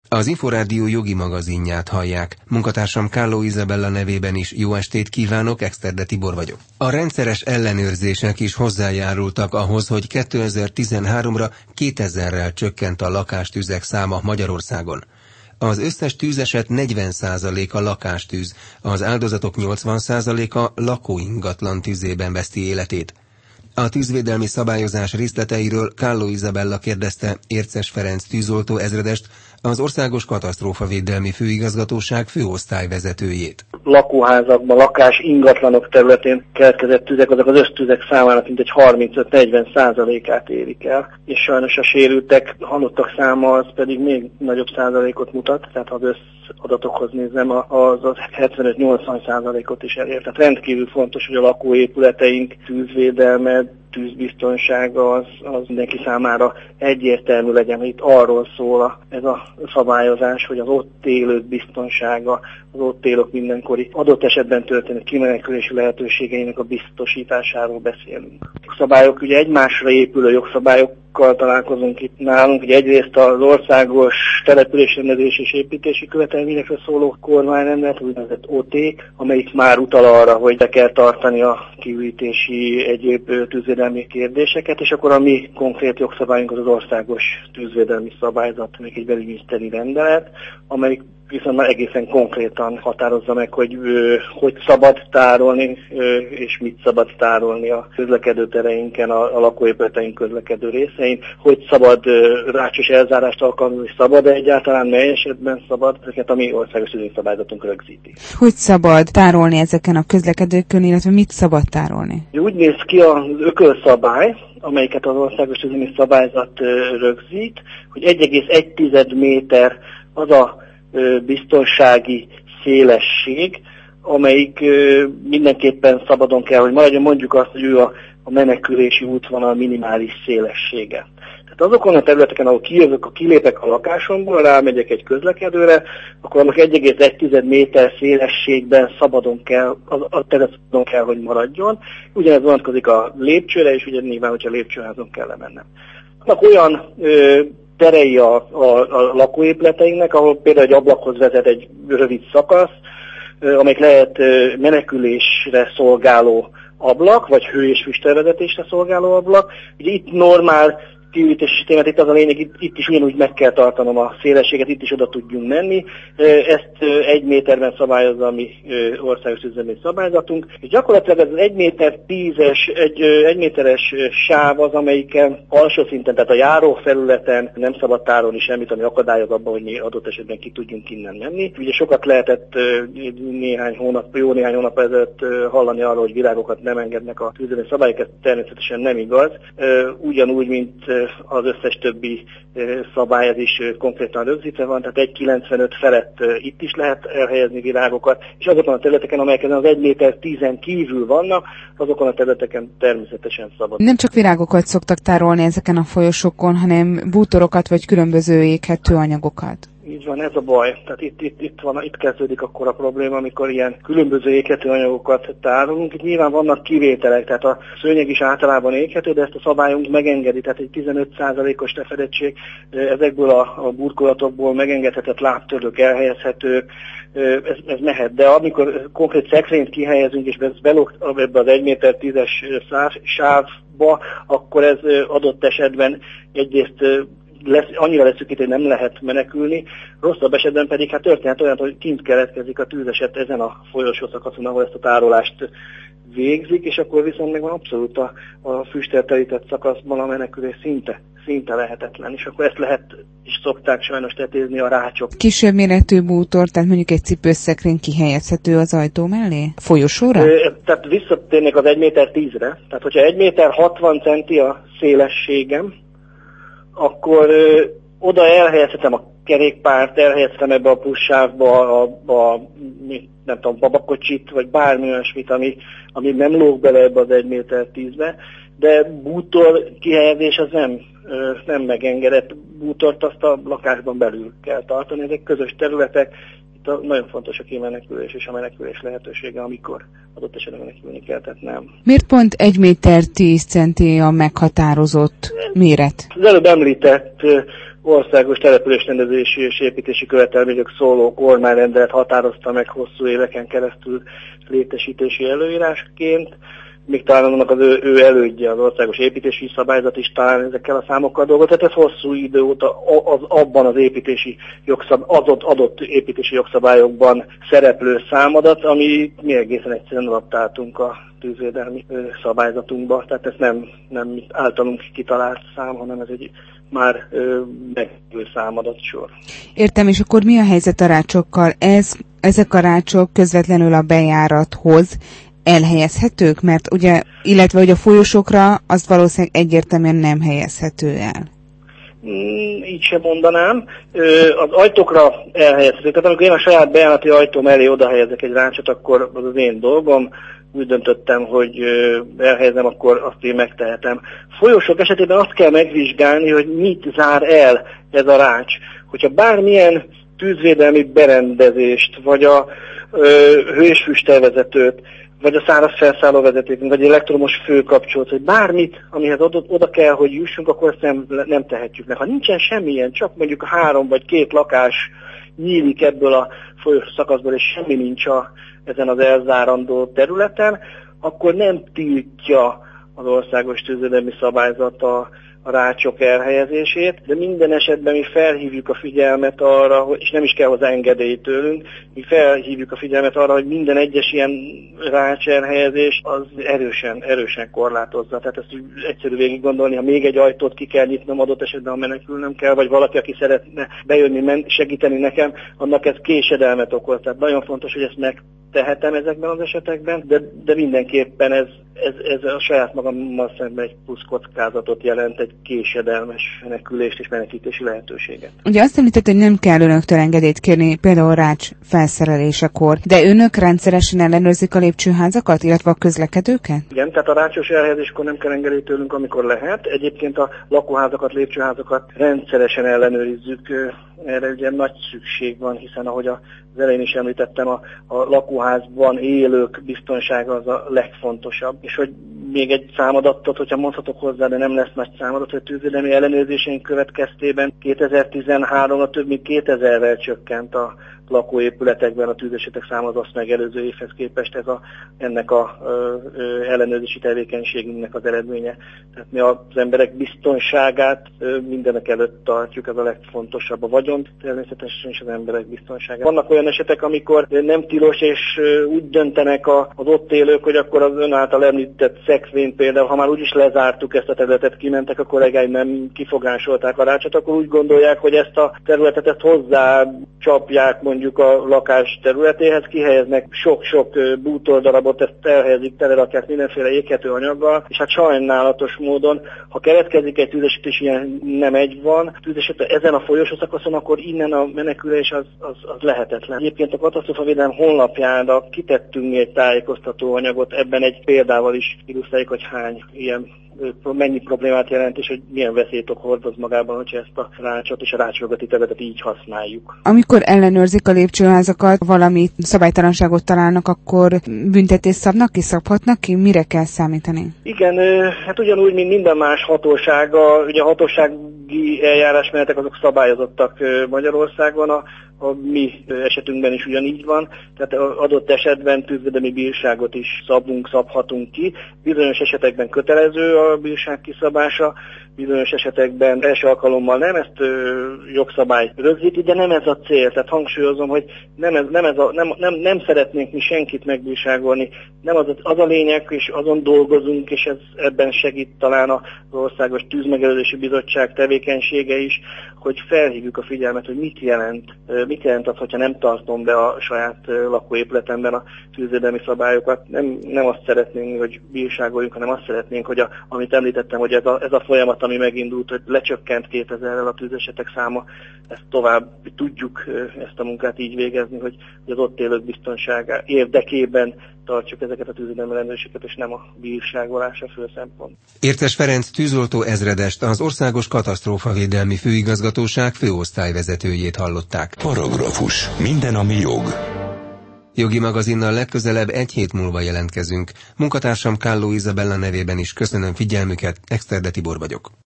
Az Inforádió jogi magazinját hallják. Munkatársam Kálló Izabella nevében is jó estét kívánok, Exterde Tibor vagyok. A rendszeres ellenőrzések is hozzájárultak ahhoz, hogy 2013-ra 2000-rel csökkent a lakástüzek száma Magyarországon. Az összes tűzeset 40%-a lakástűz, az áldozatok 80%-a lakóingatlan tüzében veszti életét. A tűzvédelmi szabályozás részleteiről Kálló Izabella kérdezte Érces Ferenc tűzoltó ezredest, az Országos Katasztrófavédelmi Főigazgatóság főosztályvezetőjét. Lakóházakban, lakás ingatlanok területén keletkezett tüzek, azok az össztüzek számának mintegy 35-40%-át érik el, és sajnos a sérültek, halottak száma az pedig még nagyobb százalékot mutat, tehát ha az adatokhoz nézem, az 75-80%-ot is elér. Tehát rendkívül fontos, hogy a lakóépületeink tűzvédelme, tűzbiztonsága az mindenki számára egyértelmű legyen. Itt arról szól ez a szabályozás, hogy az ott élők biztonsága, az ott élők mindenkori adott esetben történő kimenekülési lehetőségeinek a biztosításáról beszélünk. A szabályok ugye egymásra épülő jogszabályokkal találkozunk itt nálunk. Ugye egyrészt az országos településrendezés és építési követelményekre szóló kormányrendelet, úgynevezett OT, amelyik már utal arra, hogy be kell tartani a kiürítési egyéb tűzvédelmi kérdéseket, és akkor a mi konkrét jogszabályunk az országos tűzvédelmi szabályzat, még egy belügyminiszteri rendelet, amelyik viszont már egészen konkrétan határozza meg, hogy szabad tárolni, és mit szabad tárolni a közlekedőtereinken, a lakóépületeink közlekedő részein, hogy szabad rácsos elzárást alkalmazni, szabad-e egyáltalán, mely esetben szabad, ezeket a mi országos szabályzatunk rögzíti. Hogy szabad tárolni ezeken a közlekedőkön, illetve mit szabad tárolni? Úgy néz ki az ökölszabály, amelyiket az országos tűzvédelmi szabályzat rögzít, hogy 1,1 méter az a biztonsági szélesség, amelyik mindenképpen szabadon kell, hogy maradjon, mondjuk azt, hogy ő a menekülési útvonal minimális szélessége. Tehát azokon a területeken, ahol kilépek a lakásomból, rámegyek egy közlekedőre, akkor annak 1,1 méter szélességben szabadon kell, a terület szabadon kell, hogy maradjon. Ugyanez vonatkozik a lépcsőre, és ugye nyilván, hogyha lépcsőházon kell lemennem. Annak olyan terei a lakóépületeinknek, ahol például egy ablakhoz vezet egy rövid szakasz, amelyik lehet menekülésre szolgáló ablak, vagy hő- és füstölvezetésre szolgáló ablak. Ugye itt normál kiürítési témát, itt az a lényeg, itt is ugyanúgy meg kell tartanom a szélességet, itt is oda tudjunk menni. Ezt 1 méterben szabályozza a mi országos tűzvédelmi szabályzatunk. És gyakorlatilag ez az 1 méter 1 méteres sáv az, amelyiken alsó szinten, tehát a járófelületen nem szabad tárolni semmit, ami akadályoz abban, hogy mi adott esetben ki tudjunk innen menni. Ugye sokat lehetett jó néhány hónap ezelőtt hallani arról, hogy virágokat nem engednek a tűzvédelmi szabályok, ez természetesen nem igaz. Ugyanúgy, mint az összes többi szabály, ez is konkrétan rögzítve van, tehát 1,95 felett itt is lehet elhelyezni virágokat, és azokon a területeken, amelyeken az 1,10 méter kívül vannak, azokon a területeken természetesen szabad. Nem csak virágokat szoktak tárolni ezeken a folyosókon, hanem bútorokat vagy különböző éghető anyagokat. Így van, ez a baj. Tehát itt kezdődik akkor a probléma, amikor ilyen különböző éghető anyagokat tárolunk. Itt nyilván vannak kivételek, tehát a szőnyeg is általában éghető, de ezt a szabályunk megengedi, tehát egy 15%-os lefedettség ezekből a burkolatokból megengedhetett lábtörlők elhelyezhetők, ez mehet. De amikor konkrét szekrényt kihelyezünk, és ez belóg ebbe az 1,10 méter sávba, akkor ez adott esetben egyrészt annyira leszűkít, hogy nem lehet menekülni, rosszabb esetben pedig történhet olyan, hogy kint keletkezik a tűzeset ezen a folyosó szakaszon, ahol ezt a tárolást végzik, és akkor viszont meg van abszolút a füstteltelített szakaszban a menekülés szinte lehetetlen, és akkor ezt lehet és szokták sajnos tetézni a rácsok. Kisebb méretű bútor, tehát mondjuk egy cipőszekrény kihelyezhető az ajtó mellé? Folyosóra? Tehát visszatérnék az 1,10 méter-re, tehát hogyha 1,60 méter a szélességem, akkor oda elhelyezhetem a kerékpárt, elhelyezhetem ebbe a pussávba nem tudom, babakocsit, vagy bármi olyasmit, ami nem lóg bele ebbe az 1,10 méter-be, de bútor kihelyezés az nem megengedett. Bútort azt a lakásban belül kell tartani, ezek közös területek. Itt nagyon fontos a kimenekülés és a menekülés lehetősége, amikor adott esetben menekülni kell, tehát nem. Miért pont 1,10 méter a meghatározott méret? Az előbb említett országos településrendezési és építési követelmények szóló kormányrendelet határozta meg hosszú éveken keresztül létesítési előírásként. Még talán annak az ő elődje, az országos építési szabályzat is talán ezekkel a számokkal dolgozott. Tehát ez hosszú idő óta abban az adott építési jogszabályokban szereplő számadat, ami mi egészen egyszerűen adaptáltunk a tűzvédelmi szabályzatunkba. Tehát ez nem általunk kitalált szám, hanem ez egy már megfelelő számadatsor. Értem, és akkor mi a helyzet a rácsokkal? Ezek a rácsok közvetlenül a bejárathoz elhelyezhetők? Mert ugye, illetve hogy a folyosókra az valószínűleg egyértelműen nem helyezhető el. Így sem mondanám. Az ajtókra elhelyezhető. Tehát amikor én a saját bejárati ajtóm elé oda helyezek egy rácsot, akkor az az én dolgom. Úgy döntöttem, hogy elhelyezem, akkor azt én megtehetem. Folyosók esetében azt kell megvizsgálni, hogy mit zár el ez a rács. Hogyha bármilyen tűzvédelmi berendezést, vagy a hő- és füstölvezetőt, vagy a száraz felszálló vezetékünk, vagy elektromos főkapcsolót, vagy bármit, amihez oda kell, hogy jussunk, akkor ezt nem tehetjük meg. Ha nincsen semmilyen, csak mondjuk 3 vagy 2 lakás nyílik ebből a folyosó szakaszból, és semmi nincs ezen az elzárandó területen, akkor nem tiltja az országos tűzvédelmi szabályzat a rácsok elhelyezését, de minden esetben mi felhívjuk a figyelmet arra, és nem is kell hozzá engedély tőlünk, mi felhívjuk a figyelmet arra, hogy minden egyes ilyen rács elhelyezés az erősen korlátozza. Tehát ezt egyszerű végig gondolni, ha még egy ajtót ki kell nyitnom, adott esetben, ha menekülnöm kell, vagy valaki, aki szeretne bejönni, segíteni nekem, annak ez késedelmet okoz. Tehát nagyon fontos, hogy ezt megtehetem ezekben az esetekben, de mindenképpen ez a saját magammal szemben egy plusz kockázatot jelent, egy késedelmes menekülést és menekítési lehetőséget. Ugye azt említett, hogy nem kell önöktől engedélyt kérni, például rács felszerelésekor, de önök rendszeresen ellenőrzik a lépcsőházakat, illetve a közlekedőket? Igen, tehát a rácsos elhelyezéskor nem kell engedélyt tőlünk, amikor lehet. Egyébként a lakóházakat, lépcsőházakat rendszeresen ellenőrizzük. Erre ugye nagy szükség van, hiszen ahogy az elején is említettem, a lakóházban élők biztonsága az a legfontosabb. És hogy még egy számadatot, hogyha mondhatok hozzá, de nem lesz nagy számadat, hogy tűzvédelmi ellenőrzéseink következtében 2013-ra több mint 2000-rel csökkent a lakóépületekben a tűzesetek száma az azt megelőző évhez képest. Ennek az ellenőrzési tevékenységünknek az eredménye. Tehát mi az emberek biztonságát mindenek előtt tartjuk, ez a legfontosabb, a vagyont természetesen is az emberek biztonságát. Vannak olyan esetek, amikor nem tilos, és úgy döntenek az ott élők, hogy akkor az ön által említett szekvény például, ha már úgyis lezártuk ezt a területet, kimentek a kollégáim, nem kifogásolták a rácsot, akkor úgy gondolják, hogy ezt a területet hozzá csapják mondjuk a lakás területéhez, kihelyeznek sok-sok bútordarabot, ezt elhelyezik, telerakják mindenféle éghető anyaggal, és hát sajnálatos módon, ha keletkezik egy tűzesítés, ilyen nem egy van, tűzeset ezen a folyosó szakaszon, akkor innen a menekülés az lehetetlen. Egyébként a katasztrófavédelem honlapjára kitettünk egy tájékoztató anyagot, ebben egy példával is illusztráljuk, hogy mennyi problémát jelent, és hogy milyen veszélyt hordoz magában, hogyha ezt a rácsot és a rácsmögötti területet így használjuk. Amikor ellenőrzik a lépcsőházakat, valami szabálytalanságot találnak, akkor büntetést szabhatnak ki? Mire kell számítani? Igen, hát ugyanúgy, mint minden más hatósága, ugye a hatósági eljárásmenetek azok szabályozottak Magyarországon, a mi esetünkben is ugyanígy van, tehát adott esetben tűzvédelmi bírságot is szabhatunk ki. Bizonyos esetekben kötelező a bírság kiszabása, bizonyos esetekben első alkalommal nem, ezt jogszabály rögzíti, de nem ez a cél. Tehát hangsúlyozom, hogy nem szeretnénk mi senkit megbírságolni. Nem az a lényeg, és azon dolgozunk, és ebben segít talán az Országos Tűzmegelőzési Bizottság tevékenysége is, hogy felhívjuk a figyelmet, hogy mit jelent az, hogyha nem tartom be a saját lakóépületemben a tűzvédelmi szabályokat. Nem azt szeretnénk, hogy bírságoljunk, hanem azt szeretnénk, hogy amit említettem, hogy ez a folyamat, ami megindult, hogy lecsökkent 2000-rel a tűzesetek száma, ezt tovább tudjuk ezt a munkát így végezni, hogy az ott élők biztonsága érdekében tartsuk ezeket a tűzvédelmi ellenőrzéseket, és nem a bírságolás a fő szempont. Értes Ferenc tűzoltó ezredest, az Országos Katasztrófavédelmi Főigazgatóság főosztályvezetőjét hallották. Paragrafus. Minden, ami jog. Jogi magazinnal legközelebb egy hét múlva jelentkezünk. Munkatársam Kálló Izabella nevében is köszönöm figyelmüket, Exterde Tibor vagyok.